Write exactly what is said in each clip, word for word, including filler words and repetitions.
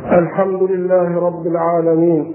الحمد لله رب العالمين.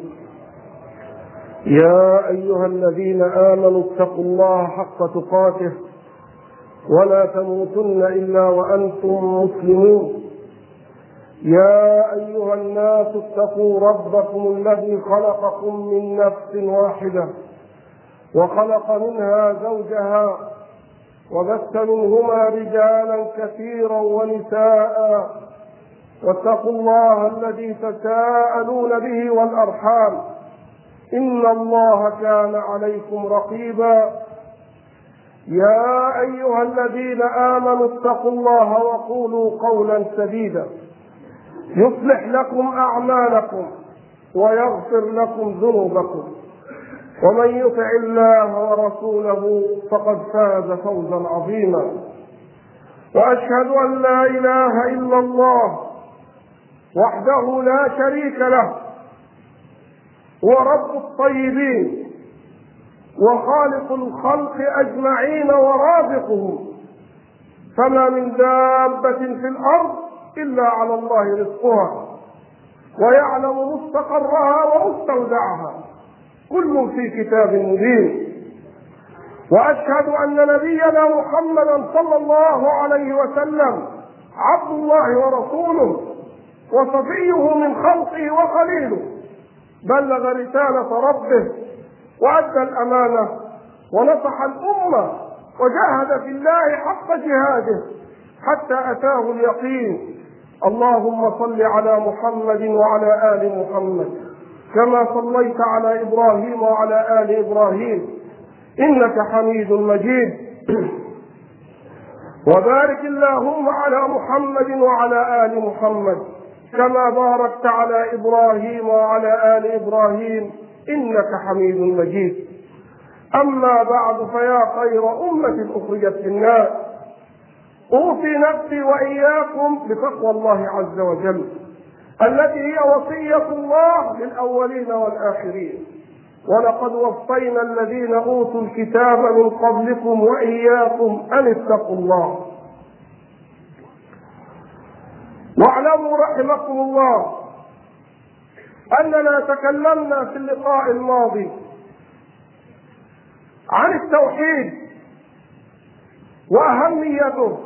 يا أيها الذين آمنوا اتقوا الله حق تقاته ولا تموتن إلا وأنتم مسلمون. يا أيها الناس اتقوا ربكم الذي خلقكم من نفس واحدة وخلق منها زوجها وبث منهما رجالا كثيرا ونساء واتقوا الله الذي تساءلون به والأرحام إن الله كان عليكم رقيبا. يا أيها الذين آمنوا اتقوا الله وقولوا قولا سديدا يصلح لكم أعمالكم ويغفر لكم ذنوبكم، ومن يطع الله ورسوله فقد فاز فوزا عظيما. وأشهد أن لا إله إلا الله وحده لا شريك له، هو رب الطيبين وخالق الخلق أجمعين ورازقهم، فما من دابة في الأرض إلا على الله رزقها ويعلم مستقرها ومستودعها، كل في كتاب مبين. وأشهد أن نبينا محمدا صلى الله عليه وسلم عبد الله ورسوله وصفيه من خلقه وخليله، بلغ رسالة ربه وأدى الأمانة ونصح الأمة وجاهد في الله حق جهاده حتى أتاه اليقين. اللهم صل على محمد وعلى آل محمد كما صليت على إبراهيم وعلى آل إبراهيم إنك حميد مجيد. وبارك اللهم على محمد وعلى آل محمد كما باركت على إبراهيم وعلى آل إبراهيم إنك حميد مجيد. أما بعد، فيا خير أمة أخرجت للناس، أوصي نفسي وإياكم بتقوى الله عز وجل التي هي وصية الله للأولين والآخرين. ولقد وصينا الذين أوتوا الكتاب من قبلكم وإياكم أن اتقوا الله. واعلموا رحمكم الله أننا تكلمنا في اللقاء الماضي عن التوحيد وأهميته،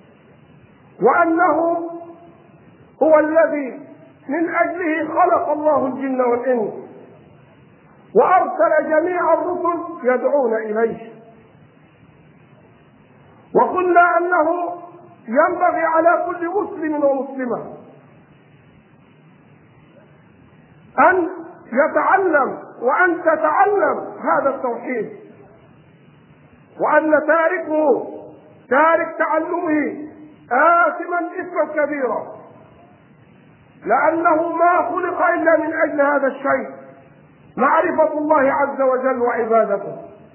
وأنه هو الذي من أجله خلق الله الجن والإنس وأرسل جميع الرسل يدعون إليه. وقلنا أنه ينبغي على كل مسلم ومسلمة أن يتعلم وأن تتعلم هذا التوحيد، وأن تاركه تارك تعلمه آثما إثما كبيرا، لأنه ما خلق إلا من أجل هذا الشيء، معرفة الله عز وجل وعبادته.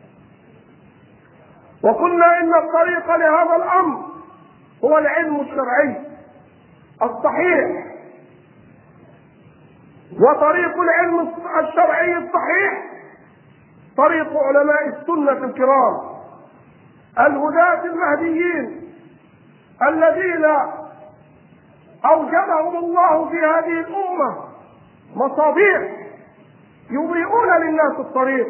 وقلنا إن الطريق لهذا الأمر هو العلم الشرعي الصحيح، وطريق العلم الشرعي الصحيح طريق علماء السنة الكرام الهداة المهديين الذين أوجدهم الله في هذه الأمة مصابيح يضيئون للناس الطريق،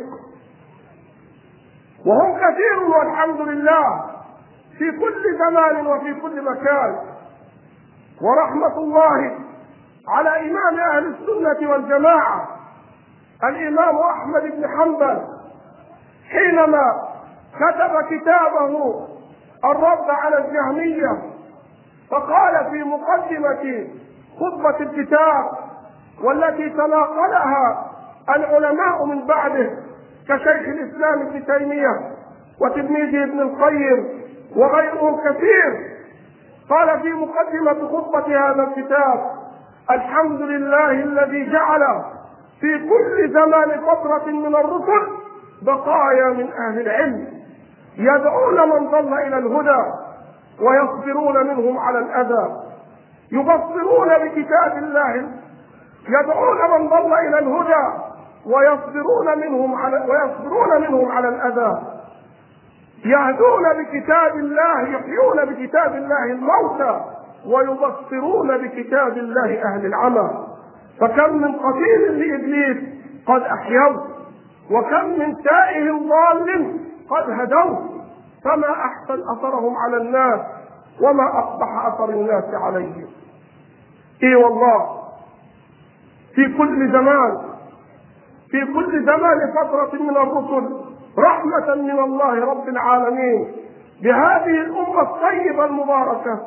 وهم كثير والحمد لله في كل زمان وفي كل مكان. ورحمة الله على إمام أهل السنة والجماعة الإمام أحمد بن حنبل حينما كتب كتابه الرد على الجهمية، فقال في مقدمة خطبة الكتاب والتي تناقلها العلماء من بعده كشيخ الإسلام ابن تيمية وتلميذه ابن القيم وغيرهم كثير، قال في مقدمة خطبة هذا الكتاب: الحمد لله الذي جعل في كل زمان فترة من الرسل بقايا من أهل العلم يدعون من ضل إلى الهدى ويصبرون منهم على الأذى، يبصرون بكتاب الله، يدعون من ضل إلى الهدى ويصبرون منهم على ويصبرون منهم على الأذى، يهدون بكتاب الله، يحيون بكتاب الله الموتى ويبصرون بكتاب الله أهل العمى. فكم من قتيل لإبليس قد أحيوه، وكم من تائه ضال قد هدوه، فما أحسن أثرهم على الناس وما أقبح أثر الناس عليهم. إي والله في كل زمان في كل زمان فترة من الرسل رحمة من الله رب العالمين بهذه الأمة الطيبة المباركة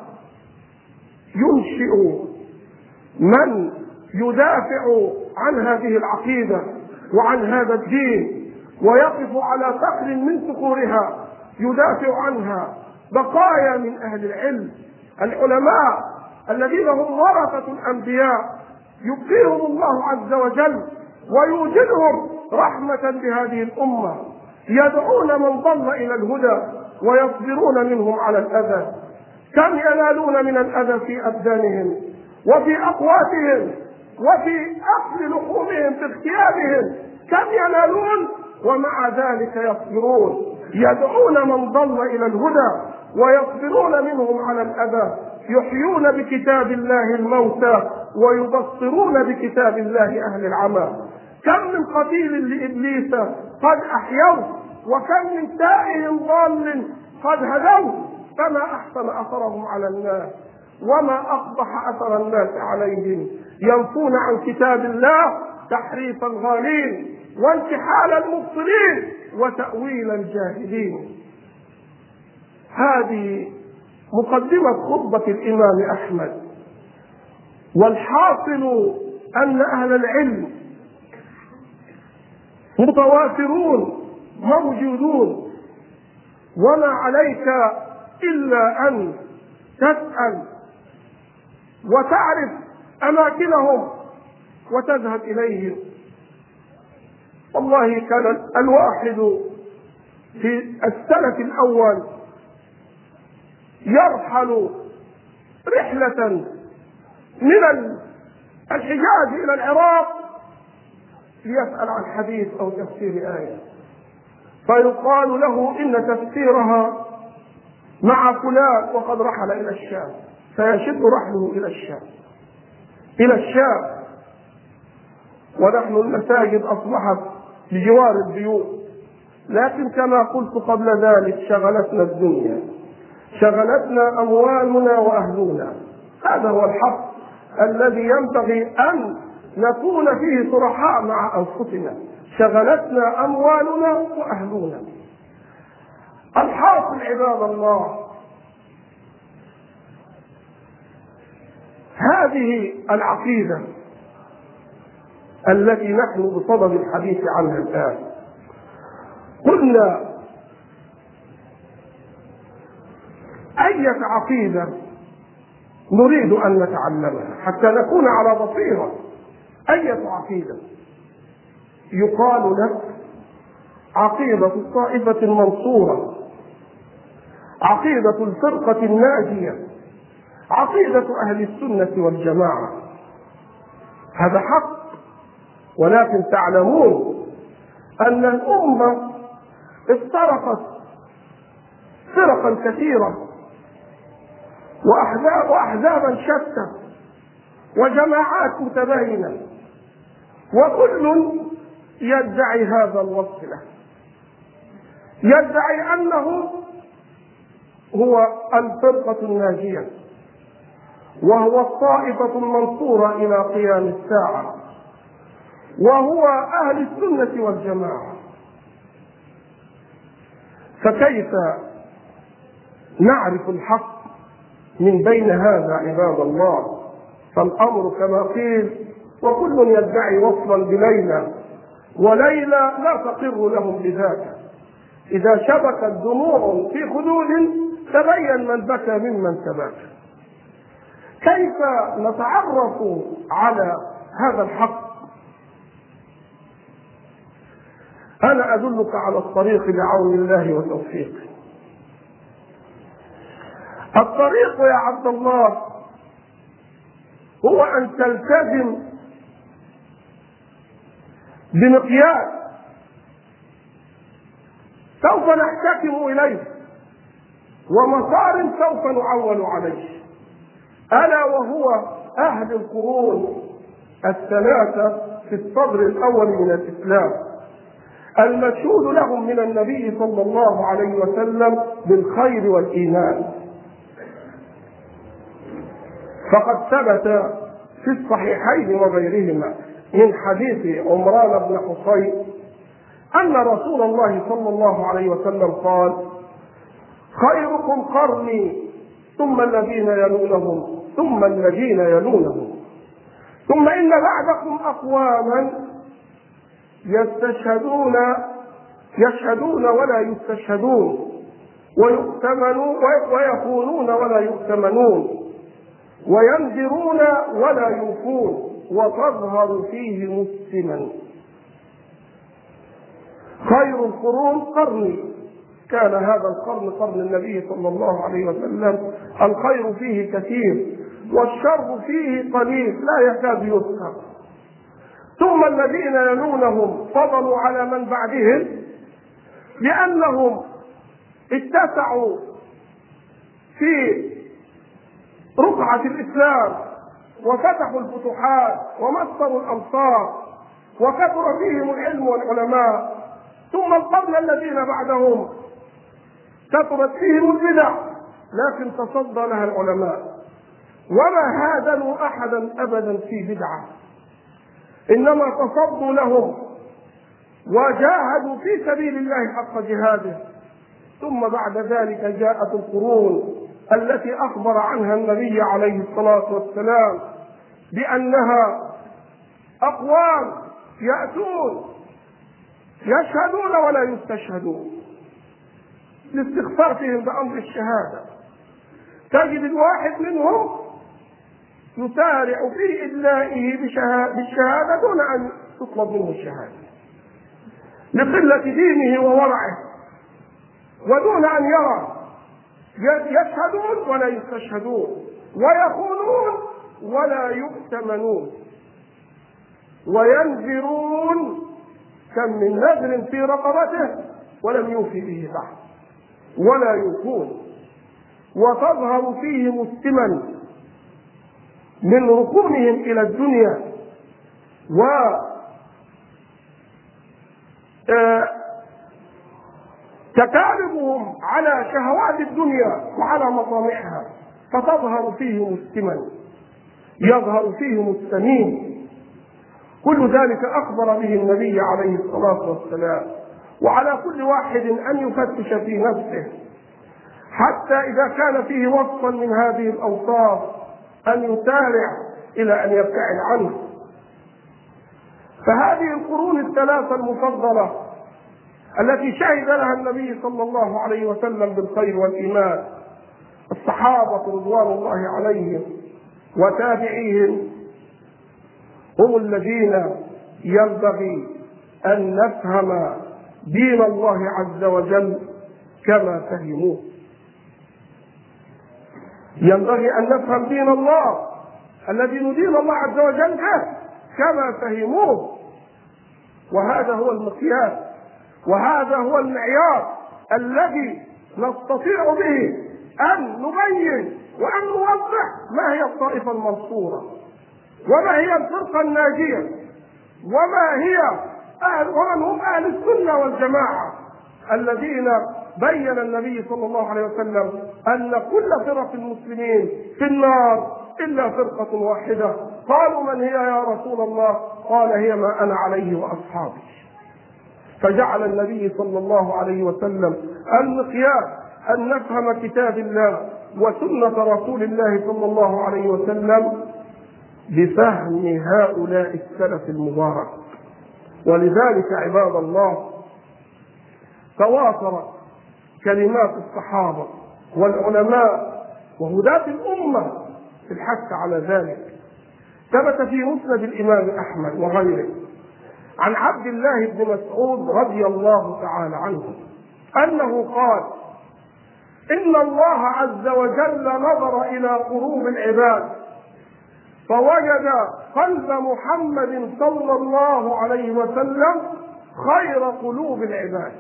ينشئ من يدافع عن هذه العقيدة وعن هذا الدين ويقف على صخر من صخورها يدافع عنها بقايا من أهل العلم العلماء الذين هم ورثة الأنبياء يبقيهم الله عز وجل ويوجدهم رحمة بهذه الأمة يدعون من ضل إلى الهدى ويصبرون منهم على الأذى. كم ينالون من الأذى في أبدانهم وفي أقواتهم وفي أكل لحومهم في اغتيابهم، كم ينالون ومع ذلك يصبرون، يدعون من ضل إلى الهدى ويصبرون منهم على الأذى، يحيون بكتاب الله الموتى ويبصرون بكتاب الله أهل العمى. كم من قتيل لإبليس قد أحيوه، وكم من تائه ضال قد هدوه، فما أحسن أثرهم على الناس وما أقبح أثر الناس عليهم. ينفون عن كتاب الله تحريف الغالين وانتحال المبطلين وتأويل الجاهلين. هذه مقدمة خطبة الإمام أحمد، والحاصل أن أهل العلم متوافرون موجودون، وما عليك إلا أن تسأل وتعرف أماكنهم وتذهب إليهم. والله كان الواحد في السنة الأول يرحل رحلة من الحجاز إلى العراق ليسأل عن حديث أو تفسير آية، فيقال له إن تفسيرها مع فلان وقد رحل إلى الشام، فيشد رحله إلى الشام إلى الشام ونحن المساجد أصبحت بجوار البيوت. لكن كما قلت قبل ذلك شغلتنا الدنيا، شغلتنا أموالنا وأهلنا. هذا هو الحق الذي ينبغي أن نكون فيه صرحاء مع أنفسنا، شغلتنا أموالنا وأهلنا. الحاصل عباد الله، هذه العقيدة التي نحن بصدد الحديث عنها الآن، قلنا أية عقيدة نريد أن نتعلمها حتى نكون على بصيرة. أية عقيدة؟ يقال لك عقيدة الطائفة المنصورة، عقيدة الفرقة الناجية، عقيدة أهل السنة والجماعة. هذا حق، ولكن تعلمون أن الأمة افترقت فرقا كثيرة وأحزاب وأحزابا شتى وجماعات متباينة، وكل يدعي هذا الوصف له، يدعي أنه هو الفرقة الناجية وهو الطائفة المنصورة إلى قيام الساعة وهو أهل السنة والجماعة. فكيف نعرف الحق من بين هذا عباد الله؟ فالأمر كما قيل وكل يدعي وصلا بليلى وليلى لا تقر لهم بذاك، إذا شبكت دموع في خدود تبين من بكى ممن تباكى. كيف نتعرف على هذا الحق؟ أنا أدلك على الطريق بعون الله وتوفيقه. الطريق يا عبد الله هو أن تلتزم بمقياس سوف نحتكم إليه ومسار سوف نعول عليه، ألا وهو أهل القرون الثلاثة في الصدر الأول من الإسلام المشهود لهم من النبي صلى الله عليه وسلم بالخير والإيمان. فقد ثبت في الصحيحين وغيرهما من حديث عمران بن حصين أن رسول الله صلى الله عليه وسلم قال: خيركم قرني ثم الذين يلونهم ثم الذين يلونهم ثم إن بعدكم أقواما يستشهدون يشهدون ولا يستشهدون ويؤتمنون ويخونون ولا يؤتمنون وينذرون ولا يوفون وتظهر فيه مسلما. خير القرون قرني، كان هذا القرن قرن النبي صلى الله عليه وسلم، الخير فيه كثير والشر فيه قليل لا يكاد يذكر. ثم الذين يلونهم فضلوا على من بعدهم لأنهم اتسعوا في رقعة الإسلام وفتحوا الفتوحات ومصروا الأمصار وكثر فيهم العلم والعلماء. ثم القرن الذين بعدهم كثرت فيهم البدع لكن تصدى لها العلماء، وما هادنوا أحدا أبدا في بدعة، إنما تصدوا لهم وجاهدوا في سبيل الله حق جهاده. ثم بعد ذلك جاءت القرون التي أخبر عنها النبي عليه الصلاة والسلام بأنها أقوام يأتون يشهدون ولا يستشهدون لاستخفافهم بأمر الشهادة. تجد الواحد منهم يسارع في إدلائه بالشهادة دون أن تطلب منه الشهادة لقلة دينه وورعه ودون أن يرى. يشهدون ولا يستشهدون ويخونون ولا يؤتمنون وينذرون، كم من نذر في رقبته ولم يوفي به بعد ولا يوفون. وتظهر فيهم السمن من ركونهم إلى الدنيا و تكالبهم على شهوات الدنيا وعلى مطامعها، فتظهر فيهم السمن، يظهر فيهم السمين. كل ذلك أخبر به النبي عليه الصلاة والسلام. وعلى كل واحد أن يفتش في نفسه حتى إذا كان فيه وصفا من هذه الأوصاف أن يسارع إلى أن يبتعد عنه. فهذه القرون الثلاثة المفضلة التي شهد لها النبي صلى الله عليه وسلم بالخير والإيمان، الصحابة رضوان الله عليهم وتابعيهم، هم الذين ينبغي أن نفهم دين الله عز وجل كما فهموه. ينبغي أن نفهم دين الله الذي ندين الله عز وجل به كما فهموه، وهذا هو المقياس وهذا هو المعيار الذي نستطيع به أن نبين وأن نوضح ما هي الطائفة المنصورة وما هي الفرقة الناجية وما هي أهل ومن هم أهل السنة والجماعة الذين بين النبي صلى الله عليه وسلم أن كل فرق المسلمين في النار إلا فرقة واحدة. قالوا: من هي يا رسول الله؟ قال: هي ما أنا عليه وأصحابي. فجعل النبي صلى الله عليه وسلم المقياس أن نفهم كتاب الله وسنة رسول الله صلى الله عليه وسلم بفهم هؤلاء السلف المبارك. ولذلك عباد الله تواترت كلمات الصحابة والعلماء وهداة الأمة في الحث على ذلك. ثبت في مسند الإمام أحمد وغيره عن عبد الله بن مسعود رضي الله تعالى عنه أنه قال: إن الله عز وجل نظر إلى قلوب العباد فوجد قلب محمد صلى الله عليه وسلم خير قلوب العباد،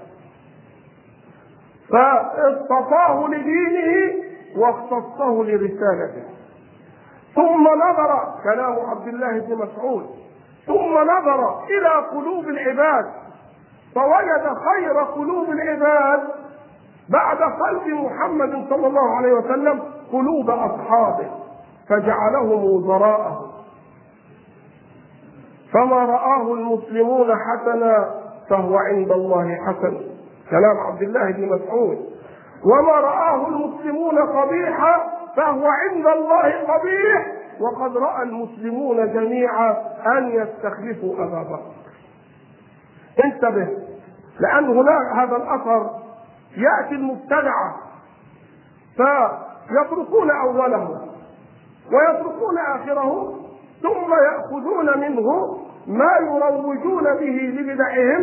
فاصطفاه لدينه واختصه لرسالته، ثم نظر، كلام عبد الله بن مسعود، ثم نظر إلى قلوب العباد فوجد خير قلوب العباد بعد قلب محمد صلى الله عليه وسلم قلوب أصحابه، فجعلهم وزراءه. فما رآه المسلمون حسنا فهو عند الله حسن، كلام عبد الله بن مسعود. وما رآه المسلمون قبيحا فهو عند الله قبيح، وقد رأى المسلمون جميعا أن يستخلفوا أبا بكر. انتبه، لأن هناك هذا الأثر يأتي المبتدعة فيتركون أوله ويتركون آخره، ثم يأخذون منه ما يروجون به لبدعهم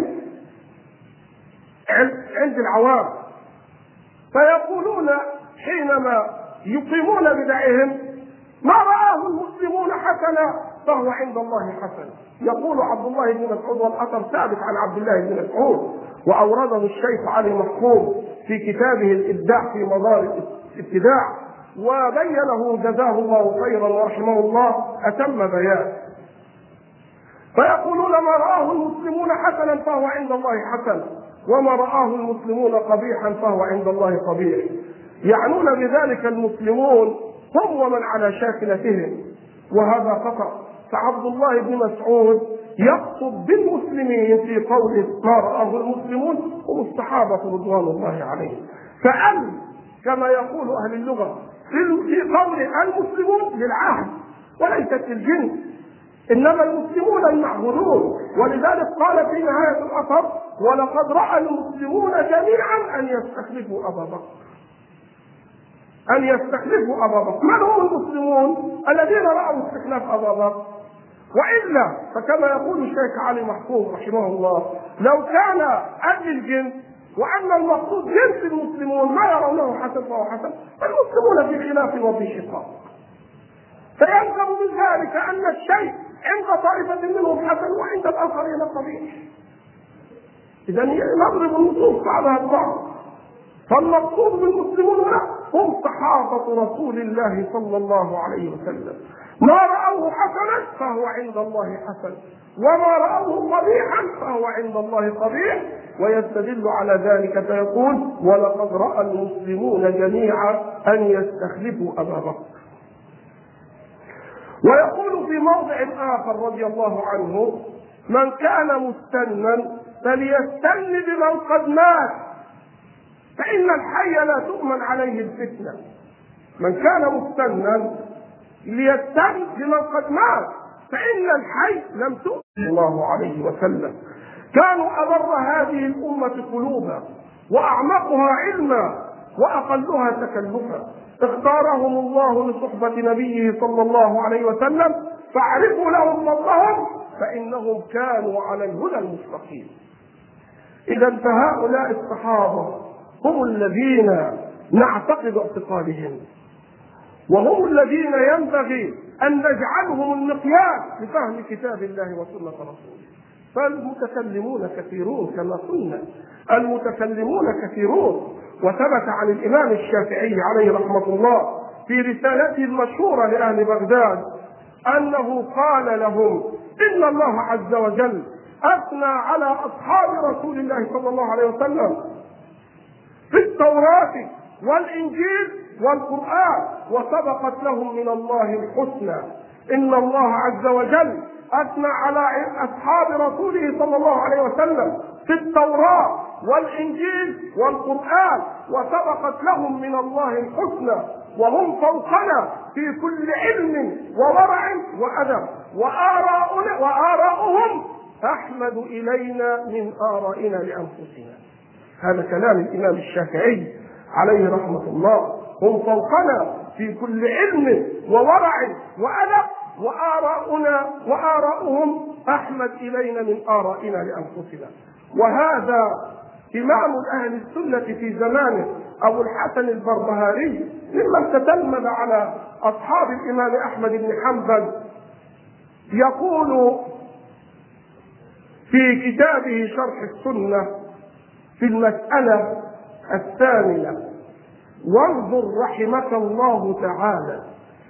عند العوام، فيقولون حينما يقيمون بدعهم ما رآه المسلمون حسنا فهو عند الله حسن. يقول عبد الله بن مسعود، والأثر ثابت عن عبد الله بن مسعود وأورده الشيخ علي محفوظ في كتابه الإبداع في مظاهر الابتداع، وبينه جزاه الله خيرا ورحمه الله أتم بيان. فيقولون ما رآه المسلمون حسنا فهو عند الله حسن، وما رآه المسلمون قبيحا فهو عند الله قبيح. يعنون بذلك المسلمون هم ومن على شاكلتهم، وهذا خطأ. فعبد الله بن مسعود يقصد بالمسلمين في قوله ما رآه المسلمون هم الصحابة رضوان الله عليهم. فأل كما يقول أهل اللغة في قول المسلمون للعهد وليست للجنس، إنما المسلمون المعهودون. ولذلك قال في نهاية الأثر ولقد رأى المسلمون جميعا أن يستخلفوا أبا بكر، أن يستخلفوا أبا بكر. من هم المسلمون الذين رأوا استخلاف أبا بكر؟ وإلا فكما يقول الشيخ علي محفوظ رحمه الله لو كان أهل الجنس وأن المقصود جنس المسلمون ما يرونه حسن فهو حسن، فالمسلمون في خلاف وفي شقاق. فيلزم من ذلك أن الشيء عند طائفة منهم حسن وعند الآخرين قبيح. إذا نضرب النصوص بعضها البعض. فالمقصود بالمسلمون هنا هم صحابة رسول الله صلى الله عليه وسلم، ما رأوه حسنا فهو عند الله حسن، وما رأوه قبيحا فهو عند الله قبيح. ويستدل على ذلك فيقول ولقد رأى المسلمون جميعا أن يستخلفوا أبا بكر. ويقول في موضع آخر رضي الله عنه من كان مستنا فليستن بمن قد مات فإن الحي لا تؤمن عليه الفتنة. من كان مستنا ليستن بمن قد مات فإن الحي لم تؤمن الله عليه وسلم. كانوا أبر هذه الأمة قلوبا وأعمقها علما وأقلها تكلفا، اختارهم الله لصحبة نبيه صلى الله عليه وسلم، فاعرفوا لهم فضلهم فإنهم كانوا على الهدى المستقيم. إذا فهؤلاء الصحابة هم الذين نعتقد اعتقادهم، وهم الذين ينبغي أن نجعلهم المقياس لفهم كتاب الله وسنة رسوله. فالمتكلمون كثيرون كما قلنا، المتكلمون كثيرون. وثبت عن الإمام الشافعي عليه رحمة الله في رسالته المشهورة لأهل بغداد أنه قال لهم إن الله عز وجل أثنى على أصحاب رسول الله صلى الله عليه وسلم في التوراة والإنجيل والقرآن وسبقت لهم من الله الحسنى. إن الله عز وجل أثنى على أصحاب رسوله صلى الله عليه وسلم في التوراة والإنجيل والقرآن وسبقت لهم من الله الحسنى، وهم فوقنا في كل علم وورع وأدب، وآراؤنا وآراؤهم أحمد إلينا من آرائنا لأنفسنا. هذا كلام الإمام الشافعي عليه رحمة الله. هم فوقنا في كل علم وورع وأدب، وآراؤنا وآراؤهم أحمد إلينا من آرائنا لأنفسنا. وهذا إمام أهل السنة في زمانه أبو الحسن البربهاري ممن تتلمذ على أصحاب الإمام أحمد بن حنبل، يقول في كتابه شرح السنة في المسألة الثانية: وانظر رحمك الله تعالى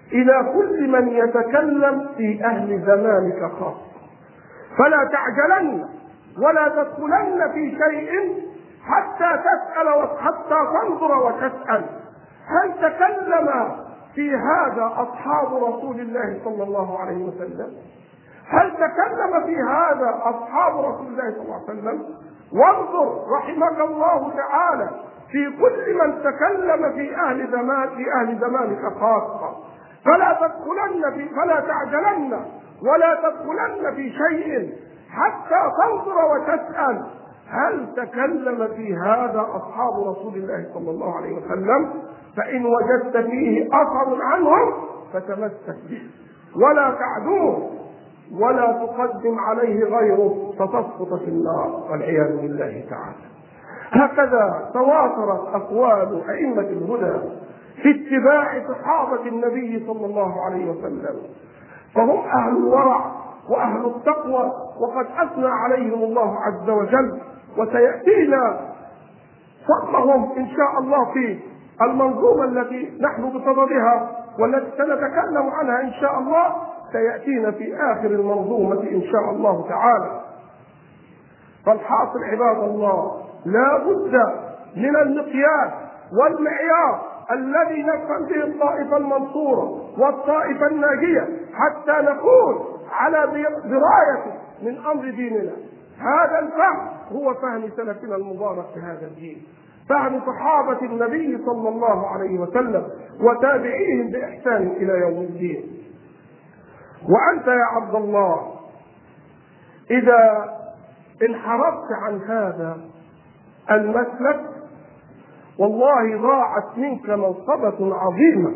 إلى كل من يتكلم في أهل زمانك خاصة، فلا تعجلن ولا تدخلن في شيء حتى تسأل حتى تنظر وتسأل هل تكلم في هذا أصحاب رسول الله صلى الله عليه وسلم؟ هل تكلم في هذا أصحاب رسول الله صلى الله عليه وسلم؟ وانظر رحمك الله تعالى في كل من تكلم في أهل زمان في أهل زمانك خاصة، فلا تدخلن في فلا تعجلن ولا تدخلن في شيء حتى تنظر وتسأل هل تكلم في هذا أصحاب رسول الله صلى الله عليه وسلم؟ فإن وجدت فيه أثر عنهم فتمسك به ولا تعدوه ولا تقدم عليه غيره فتسقط في النار والعياذ بالله تعالى. هكذا تواترت أقوال أئمة الهدى في اتباع صحابة النبي صلى الله عليه وسلم، فهم أهل الورع وأهل التقوى، وقد أثنى عليهم الله عز وجل، وسيأتينا فضلهم إن شاء الله في المنظومة التي نحن بصددها والتي سنتكلم عنها إن شاء الله، سيأتينا في آخر المنظومة إن شاء الله تعالى. فالحاصل عباد الله لا بد من المقياس والمعيار الذي نفهم به الطائفة المنصورة والطائفة الناجية حتى نكون على دراية من أمر ديننا. هذا الفهم هو فهم سلفنا المبارك في هذا الدين، فهم صحابة النبي صلى الله عليه وسلم وتابعيهم بإحسان إلى يوم الدين. وأنت يا عبد الله إذا انحرفت عن هذا المسلك والله ضاعت منك منقبة عظيمة.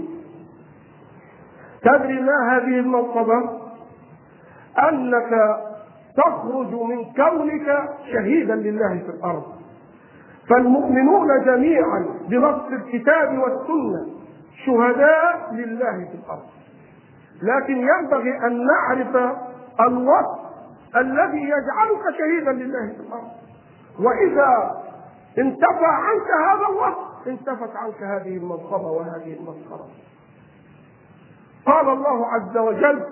تدري ما هذه المنقبة؟ أنك تخرج من كونك شهيدا لله في الأرض، فالمؤمنون جميعا بنص الكتاب والسنة شهداء لله في الأرض، لكن ينبغي أن نعرف الوصف الذي يجعلك شهيدا لله في الأرض، وإذا انتفى عنك هذا الوصف انتفت عنك هذه المنقبة وهذه المسخرة. قال الله عز وجل: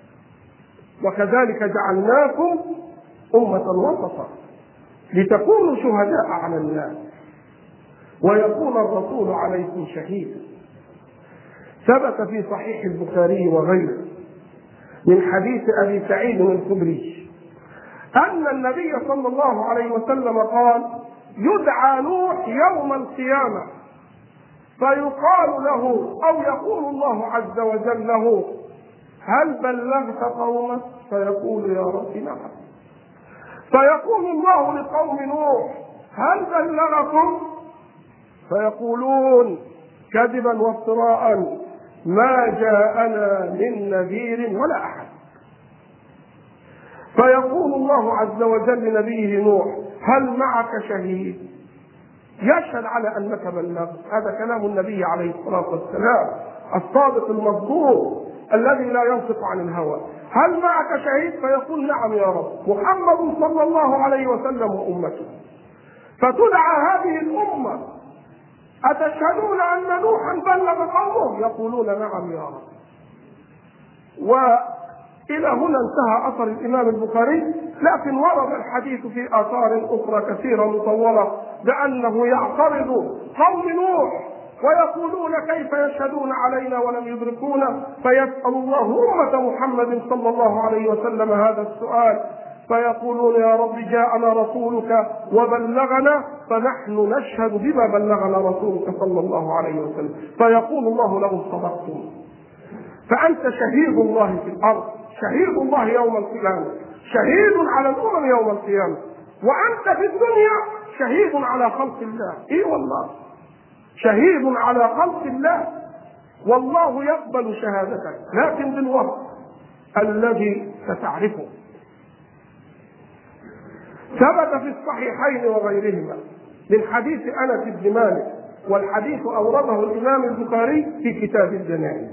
وكذلك جعلناكم أمة وسطا لتكونوا شهداء على الناس ويكون الرسول عليكم شهيدا. ثبت في صحيح البخاري وغيره من حديث أبي سعيد الخدري أن النبي صلى الله عليه وسلم قال: يدعى نوح يوم القيامة فيقال له أو يقول الله عز وجل له: هل بلغت قومك؟ فيقول: يا رب نعم. فيقول الله لقوم نوح: هل بلغكم؟ فيقولون كذبا وافتراء: ما جاءنا من نذير ولا أحد. فيقول الله عز وجل لنبيه نوح: هل معك شهيد يشهد على أنك بلغت؟ هذا كلام النبي عليه الصلاة والسلام الصادق المصدوق الذي لا ينطق عن الهوى. هل معك شهيد؟ فيقول: نعم يا رب، محمد صلى الله عليه وسلم وأمته. فتدعى هذه الأمة: أتشهدون أن نوحا بلغ قومه؟ يقولون: نعم يا رب. وإلى هنا انتهى أثر الإمام البخاري، لكن ورد الحديث في آثار أخرى كثيرة مطولة بأنه يعترض قوم نوح ويقولون: كيف يشهدون علينا ولم يدركونا؟ فيسأل الله أمة محمد صلى الله عليه وسلم هذا السؤال، فيقولون: يا رب جاءنا رسولك وبلغنا فنحن نشهد بما بلغنا رسولك صلى الله عليه وسلم. فيقول الله لهم: صدقتم. فأنت شهيد الله في الأرض، شهيد الله يوم القيامة، شهيد على الأمم يوم القيامة، وأنت في الدنيا شهيد على خلق الله. إيه والله، شهيد على خلق الله، والله يقبل شهادتك لكن بالوصف الذي ستعرفه. ثبت في الصحيحين وغيرهما من حديث أنس بن مالك، والحديث أورده الإمام البخاري في كتاب الجنائز.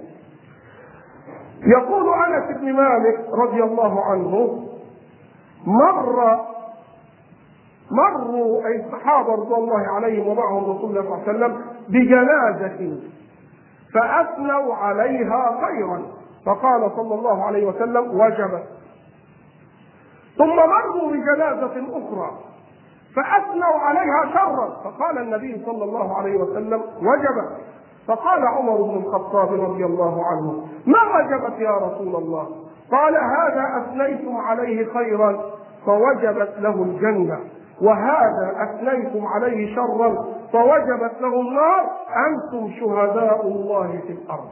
يقول أنس بن مالك رضي الله عنه: مر مروا أي الصحابة رضي الله عليهم ومعهم رسول الله صلى الله عليه وسلم بجنازة فأثنوا عليها خيرا، فقال صلى الله عليه وسلم: وجبت. ثم مروا بجنازة أخرى فأثنوا عليها شرا، فقال النبي صلى الله عليه وسلم: وجبت. فقال عمر بن الخطاب رضي الله عنه: ما وجبت يا رسول الله؟ قال: هذا أثنيتم عليه خيرا فوجبت له الجنة، وهذا أثنيتم عليه شرا فوجبت له النار، أنتم شهداء الله في الأرض.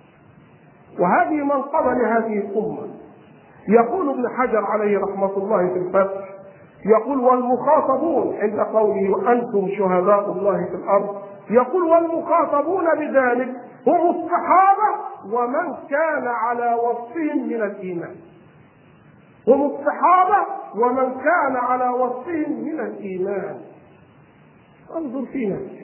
وهذه منقبة لهذه الأمة. يقول ابن حجر عليه رحمة الله في الفتح، يقول: والمخاطبون عند قوله وأنتم شهداء الله في الأرض، يقول: والمخاطبون بذلك هم الصحابة ومن كان على وصفهم من الإيمان. هم الصحابة ومن كان على وصفهم من الإيمان. انظر في نفسك،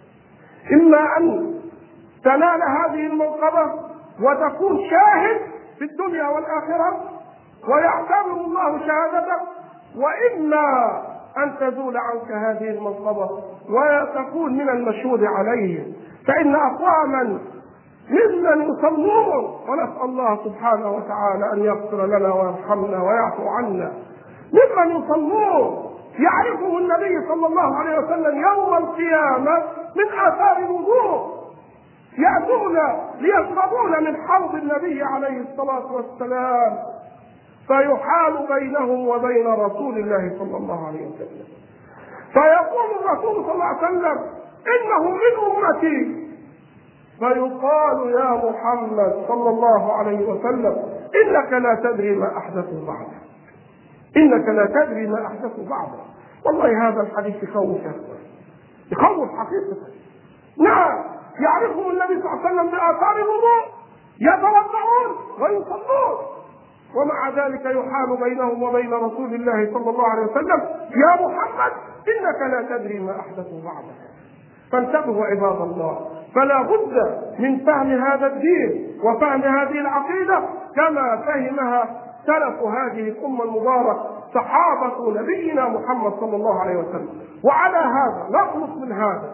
إما أن تنال هذه المنقبة وتكون شاهد في الدنيا والآخرة ويعتبر الله شهادتك، وإما أن تزول عنك هذه المنقبة وتكون من المشهود عليه. فإن أقواما ممن يصلون، ونسأل الله سبحانه وتعالى أن يغفر لنا ويرحمنا ويعفو عنا، ممن يصلون يعرفه النبي صلى الله عليه وسلم يوم القيامة من آثار الوضوء، يأتون ليشربون من حوض النبي عليه الصلاة والسلام، فيحال بينهم وبين رسول الله صلى الله عليه وسلم، فيقول الرسول صلى الله عليه وسلم: إنه من أمتي، فيقال: يا محمد صلى الله عليه وسلم إنك لا تدري ما أحدثوا بعد، إنك لا تدري ما أحدثوا بعد. والله هذا الحديث يخوف، يخوف حقيقة. نعم، يعرفهم النبي صلى الله عليه وسلم بآثار الوضوء، يتوضؤون ويصلون، ومع ذلك يحال بينهم وبين رسول الله صلى الله عليه وسلم: يا محمد إنك لا تدري ما أحدثوا بعدك. فانتبهوا عباد الله، فلا بد من فهم هذا الدين وفهم هذه العقيدة كما فهمها سلف هذه الأمة المباركة صحابة نبينا محمد صلى الله عليه وسلم. وعلى هذا نخلص من هذا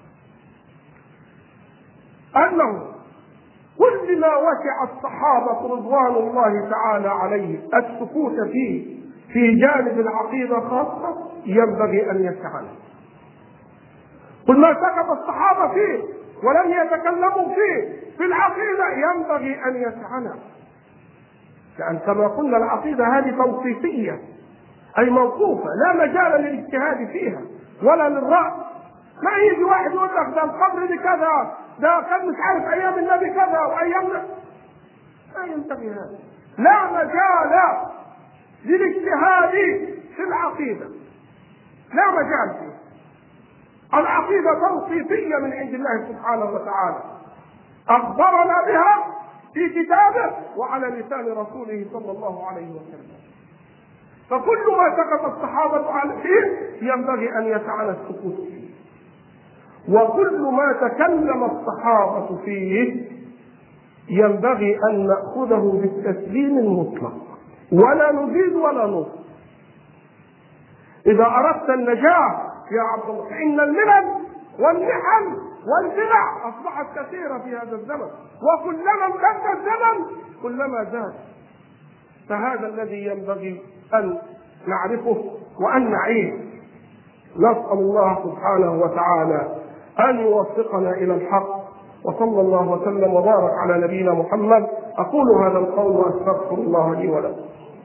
أنه كل ما وسع الصحابة رضوان الله تعالى عليهم السكوت فيه في جانب العقيدة خاصة ينبغي أن يسعنا. كل ما سكت الصحابة فيه ولم يتكلموا فيه في العقيدة ينبغي أن يسعنا، لأن كما قلنا العقيدة هذه توصيفية، أي موقوفة لا مجال للاجتهاد فيها ولا للرأي. ما يجي واحد يقول لك ده القبر دي كذا، ده كان مش عارف أيام النبي كذا وأيامنا، لا ينتبه هذا. لا مجال للاجتهاد في العقيدة، لا مجال فيه. العقيدة توصيفية من عند الله سبحانه وتعالى، أخبرنا بها في كتابه وعلى لسان رسوله صلى الله عليه وسلم. فكل ما سكت الصحابة على فيه ينبغي أن يسعنا السكوت فيه، وكل ما تكلم الصحابة فيه ينبغي أن نأخذه بالتسليم المطلق ولا نزيد ولا ننقص. إذا أردت النجاة يا عبد الله فإن الملل والنحل والبدع أصبحت كثيرة في هذا الزمن، وكلما امتد الزمن كلما زاد. فهذا الذي ينبغي أن نعرفه وأن نعيه. نسأل الله سبحانه وتعالى أن يوفقنا إلى الحق، وصلى الله وسلم وبارك على نبينا محمد. أقول هذا القول وأستغفر الله لي ولكم.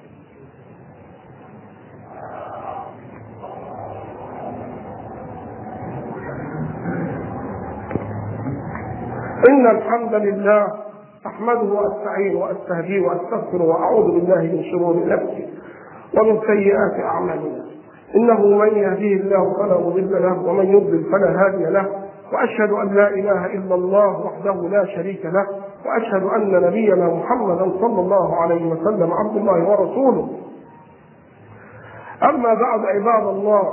إن الحمد لله أحمده وأستعين وأستهديه وأستغفر وأعوذ بالله من شرور نفسي ومن سيئات أعمالنا. إنه من يهديه الله فلا مضل له ومن يضلل فلا هادي له، وأشهد أن لا إله إلا الله وحده لا شريك له، وأشهد أن نبينا محمدا صلى الله عليه وسلم عبد الله ورسوله. أما بعد عباد الله،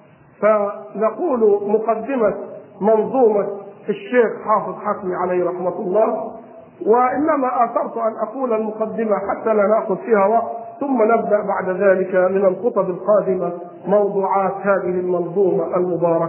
فنقول مقدمة منظومة الشيخ حافظ حكمي عليه رحمة الله، وإنما آثرت أن أقول المقدمة حتى لا نأخذ فيها وقت، ثم نبدأ بعد ذلك من الخطب القادمة موضوعات هذه المنظومة المباركة.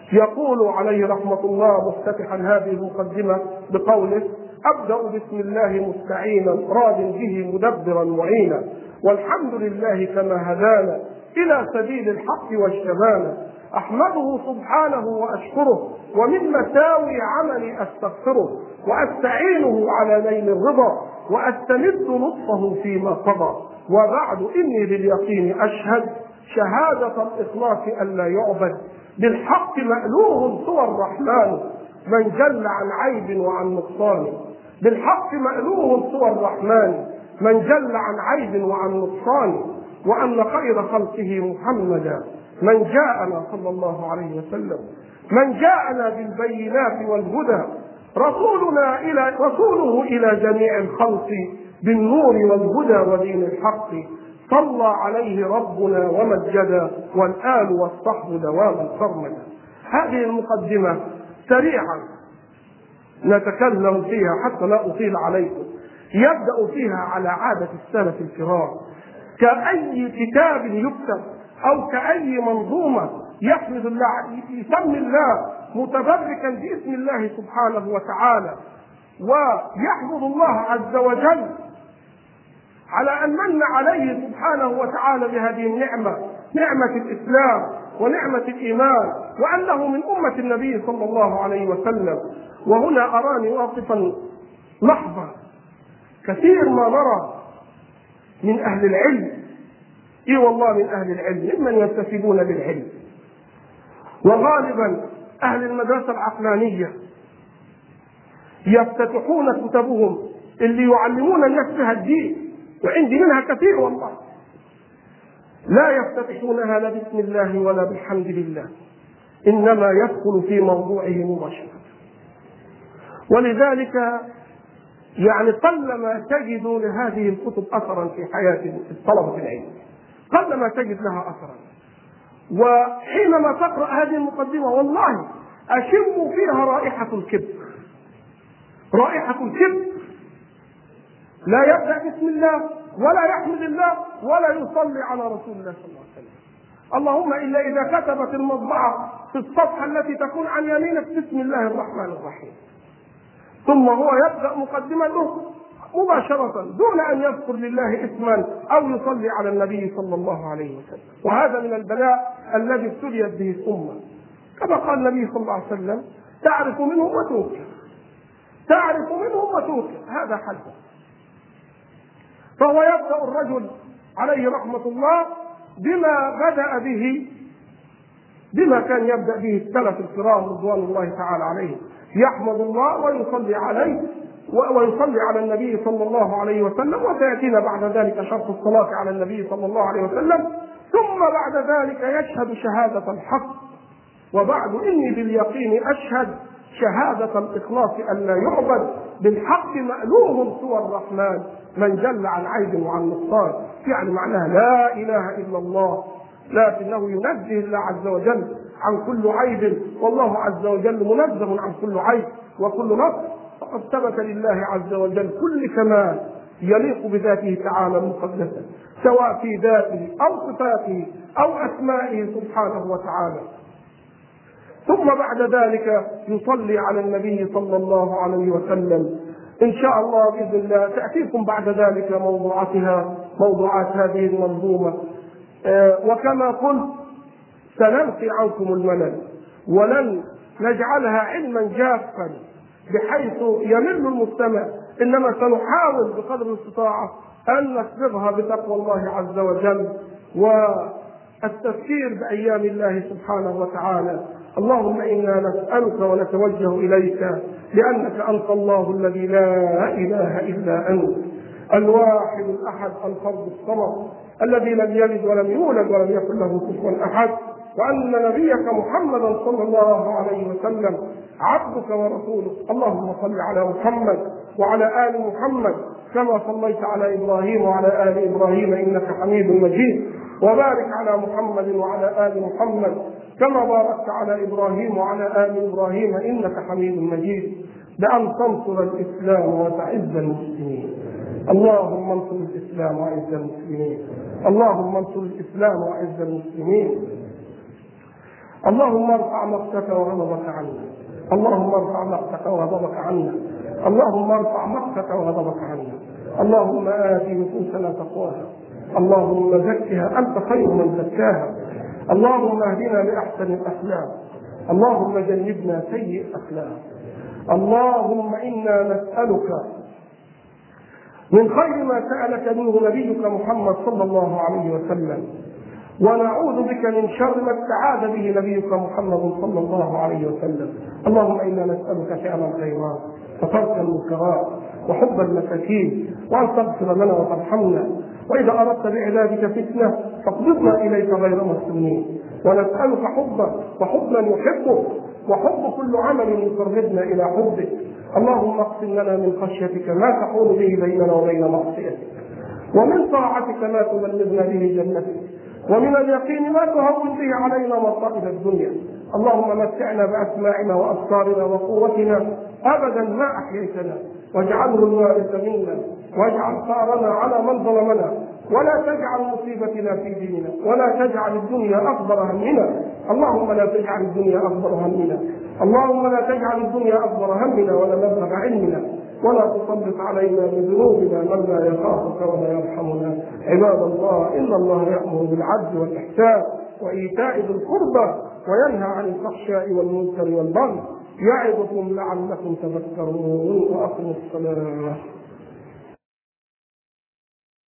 يقول عليه رحمة الله مفتتحا هذه المقدمة بقوله: أبدأ بسم الله مستعينا راض به مدبرا معينا، والحمد لله كما هدانا إلى سبيل الحق واجتبانا، أحمده سبحانه وأشكره، ومن مساوي عملي أستغفره، وأستعينه على نيل الرضا، وأستمد لطفه فيما قضى. وبعد إني باليقين أشهد شهادة الإخلاص أن لا يعبد بالحق مألوه سوى الرحمن، من جل عن عيب وعن نقصان. بالحق مألوه سوى الرحمن، من جل عن عيب وعن نقصان، وأن خير خلقه محمدا من جاءنا صلى الله عليه وسلم، من جاءنا بالبينات والهدى، رسولنا إلى رسوله إلى جميع الخلق بالنور والهدى ودين الحق، صلى عليه ربنا ومجدا، والآل والصحب دواما صرمدا. هذه المقدمة سريعا نتكلم فيها حتى لا أطيل عليكم. يبدأ فيها على عادة السلف الكرام، كأي كتاب يكتب أو كأي منظومة يحمد الله، يسمي الله متبركا باسم الله سبحانه وتعالى، ويحمد الله عز وجل على أن من عليه سبحانه وتعالى بهذه النعمة، نعمة الإسلام ونعمة الإيمان، وأنه من أمة النبي صلى الله عليه وسلم. وهنا أراني واقفا لحظة، كثير ما نرى من أهل العلم، إي والله من أهل العلم، ممن ينتسبون للعلم، وغالبا أهل المدرسة العقلانية يفتتحون كتبهم اللي يعلمون الناس بها الدين، وعندي منها كثير والله، لا يفتتحونها لا بسم الله ولا بالحمد لله، إنما يدخل في موضوعه مباشرة. ولذلك يعني قلما تجد لهذه الكتب أثرا في حياة طلبة العلم، قلما تجد لها أثرا. وحينما تقرأ هذه المقدمة والله أشم فيها رائحة الكبر، رائحة الكبر، لا يبدأ بسم الله ولا يحمد الله ولا يصلي على رسول الله صلى الله عليه وسلم، اللهم إلا إذا كتبت المطبعة في الصفحة التي تكون عن يمينك بسم الله الرحمن الرحيم، ثم هو يبدأ مقدمته مباشرة دون أن يذكر لله اسما أو يصلي على النبي صلى الله عليه وسلم. وهذا من البلاء الذي ابتليت به الأمة، كما قال النبي صلى الله عليه وسلم: تعرف منهم وتنكر، تعرف منهم وتنكر، هذا حله. فهو يبدأ الرجل عليه رحمة الله بما بدأ به، بما كان يبدأ به السلف الكرام رضوان الله تعالى عليهم، يحمد الله ويصلي عليه ويصلي على النبي صلى الله عليه وسلم. وسيأتينا بعد ذلك شرط الصلاة على النبي صلى الله عليه وسلم. ثم بعد ذلك يشهد شهادة الحق. وبعد إني باليقين أشهد شهادة الإخلاص أن لا يعبد بالحق مألوه سوى الرحمن، من جل عن عيب وعن نقصان. يعني معناها لا إله إلا الله، لكنه ينزه الله عز وجل عن كل عيب، والله عز وجل منزه عن كل عيب وكل نقص. فقد ثبت لله عز وجل كل كمال يليق بذاته تعالى المقدسة، سواء في ذاته أو صفاته أو أسمائه سبحانه وتعالى. ثم بعد ذلك يصلي على النبي صلى الله عليه وسلم. إن شاء الله بإذن الله تأتيكم بعد ذلك موضوعاتها، موضوعات هذه المنظومة. آه وكما قلت سنلقي عنكم الملل، ولن نجعلها علما جافا بحيث يمل المستمع، إنما سنحاول بقدر الاستطاعة أن نسبغها بتقوى الله عز وجل والتذكير بأيام الله سبحانه وتعالى. اللهم إنا نسألك ونتوجه إليك لأنك أنت الله الذي لا إله إلا أنت، الواحد الأحد الفرد الصمد، الذي لم يلد ولم يولد ولم يكن له كفوا أحد، وأن نبيك محمدا صلى الله عليه وسلم عبدك ورسولك. اللهم صل على محمد وعلى آل محمد كما صليت على إبراهيم وعلى آل إبراهيم إنك حميد مجيد، وبارك على محمد وعلى آل محمد كما باركت على إبراهيم وعلى آل إبراهيم إنك حميد مجيد، بأن تنصر الإسلام وتعز المسلمين. اللهم انصر الإسلام وأعز المسلمين، اللهم انصر الإسلام وأعز المسلمين. اللهم ارفع مقتك وغضبك عنا، اللهم ارفع مقتك وغضبك عنا، اللهم ارفع مقتك وغضبك عنا. اللهم آت نفوسنا تقواها، اللهم زكها أنت خير من زكاها، اللهم اهدنا لأحسن الأخلاق، اللهم جنبنا سيء الأخلاق. اللهم إنا نسألك من خير ما سألك منه نبيك محمد صلى الله عليه وسلم، ونعوذ بك من شر ما استعاذ به نبيك محمد صلى الله عليه وسلم. اللهم إنا نسألك فعل الخيرات وترك المنكرات وحب المساكين، وأن تغفر لنا وترحمنا، وإذا أردت بعبادك فتنة فاقبضنا إليك غير مسلمين. ونسألك حبك وحب من يحبك وحب كل عمل يقربنا إلى حبك. اللهم اقسم لنا من خشيتك ما تحول به بيننا وبين معصيتك، ومن طاعتك ما تبلغنا به جنتك، ومن اليقين ما تهون به علينا مصائب الدنيا. اللهم متعنا بأسماعنا وأبصارنا وقوتنا أبدا ما أحييتنا، واجعله الوارث منا، واجعل ثارنا على من ظلمنا، ولا تجعل مصيبتنا في ديننا، ولا تجعل الدنيا أكبر همنا. اللهم لا تجعل الدنيا أكبر همنا، اللهم لا تجعل الدنيا أكبر همنا ولا مبلغ علمنا، ولا تسلط علينا بذنوبنا من لا يخافك ولا يرحمنا. عباد الله، إن الله يأمر بالعدل والإحسان وإيتاء ذي القربى وينهى عن الفحشاء والمنكر والبغي، يعظكم لعلكم تذكرون. وأقيموا الصلاة.